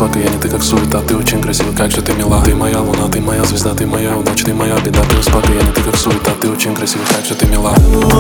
успокой, я не ты, как суета. Ты очень красива, как же ты мила. Ты моя луна, ты моя звезда, ты моя удача, ты моя беда. Ты успокой, я не ты, как суета. Ты очень красива, как же ты мила.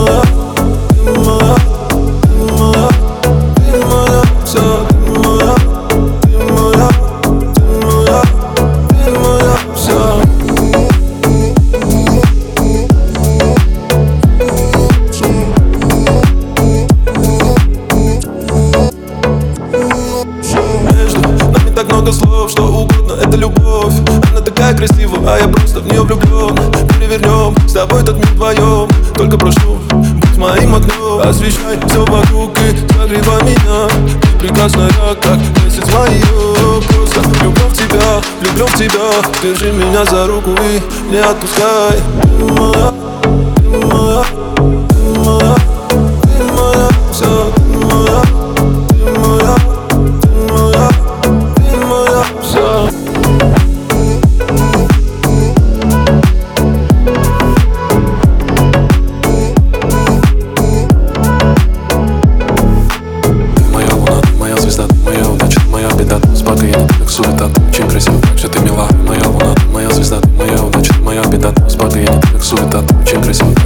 Так много слов, что угодно, это любовь. Она такая красивая, а я просто в нее влюблен. Перевернем с тобой этот мир вдвоем. Только прошу, будь моим окном. Освещай все вокруг и согревай меня. Ты прекрасная, как месяц моё. Просто люблю в тебя, люблю в тебя. Держи меня за руку и не отпускай. Ты моя, ты моя, ты моя, ты моя, все, ты моя. Успокой, я не ты, как суета. Ты очень красива, как же ты мила. Моя луна, моя звезда, моя удача, моя беда. Успокой, я не ты, как суета. Ты очень красива.